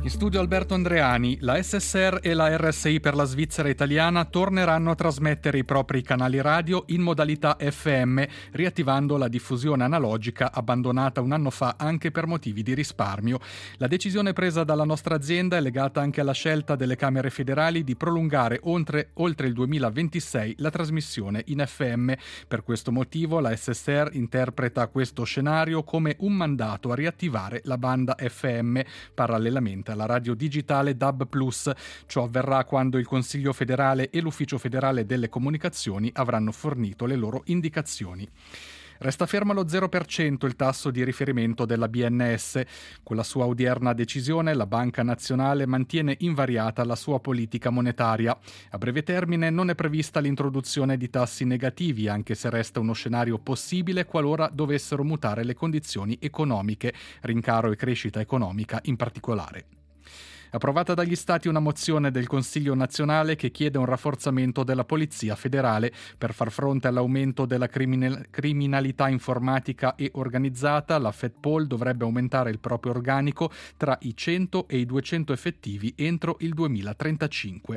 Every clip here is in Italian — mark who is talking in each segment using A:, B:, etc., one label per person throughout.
A: In studio Alberto Andreani. La SSR e la RSI per la Svizzera italiana torneranno a trasmettere i propri canali radio in modalità FM, riattivando la diffusione analogica abbandonata un anno fa anche per motivi di risparmio. La decisione presa dalla nostra azienda è legata anche alla scelta delle Camere federali di prolungare oltre il 2026 la trasmissione in FM. Per questo motivo la SSR interpreta questo scenario come un mandato a riattivare la banda FM parallelamente alla radio digitale DAB+. Ciò avverrà quando il Consiglio federale e l'Ufficio federale delle comunicazioni avranno fornito le loro indicazioni. Resta fermo allo 0% il tasso di riferimento della BNS. Con la sua odierna decisione, la Banca Nazionale mantiene invariata la sua politica monetaria. A breve termine non è prevista l'introduzione di tassi negativi, anche se resta uno scenario possibile qualora dovessero mutare le condizioni economiche, rincaro e crescita economica in particolare. Approvata dagli Stati una mozione del Consiglio nazionale che chiede un rafforzamento della Polizia federale per far fronte all'aumento della criminalità informatica e organizzata. La FEDPOL dovrebbe aumentare il proprio organico tra i 100 e i 200 effettivi entro il 2035.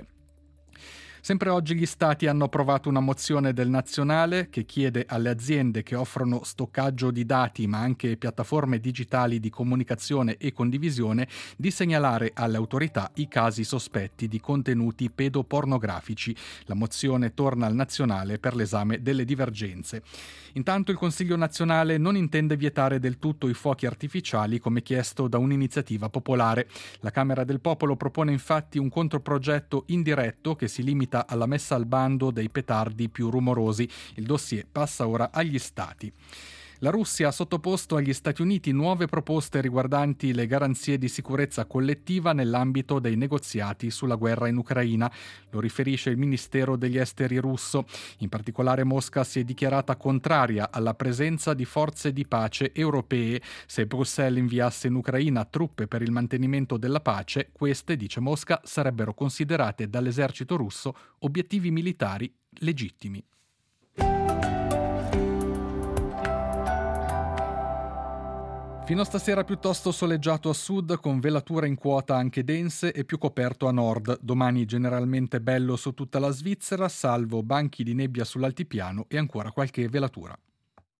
A: Sempre oggi gli Stati hanno approvato una mozione del Nazionale che chiede alle aziende che offrono stoccaggio di dati ma anche piattaforme digitali di comunicazione e condivisione di segnalare alle autorità i casi sospetti di contenuti pedopornografici. La mozione torna al Nazionale per l'esame delle divergenze. Intanto il Consiglio nazionale non intende vietare del tutto i fuochi artificiali come chiesto da un'iniziativa popolare. La Camera del Popolo propone infatti un controprogetto indiretto che si limita alla messa al bando dei petardi più rumorosi. Il dossier passa ora agli Stati. La Russia ha sottoposto agli Stati Uniti nuove proposte riguardanti le garanzie di sicurezza collettiva nell'ambito dei negoziati sulla guerra in Ucraina. Lo riferisce il Ministero degli Esteri russo. In particolare Mosca si è dichiarata contraria alla presenza di forze di pace europee. Se Bruxelles inviasse in Ucraina truppe per il mantenimento della pace, queste, dice Mosca, sarebbero considerate dall'esercito russo obiettivi militari legittimi. Fino a stasera piuttosto soleggiato a sud, con velature in quota anche dense e più coperto a nord. Domani generalmente bello su tutta la Svizzera, salvo banchi di nebbia sull'altipiano e ancora qualche velatura.